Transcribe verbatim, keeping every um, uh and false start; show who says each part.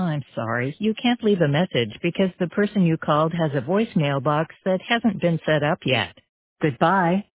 Speaker 1: I'm sorry, you can't leave a message because the person you called has a voicemail box that hasn't been set up yet. Goodbye.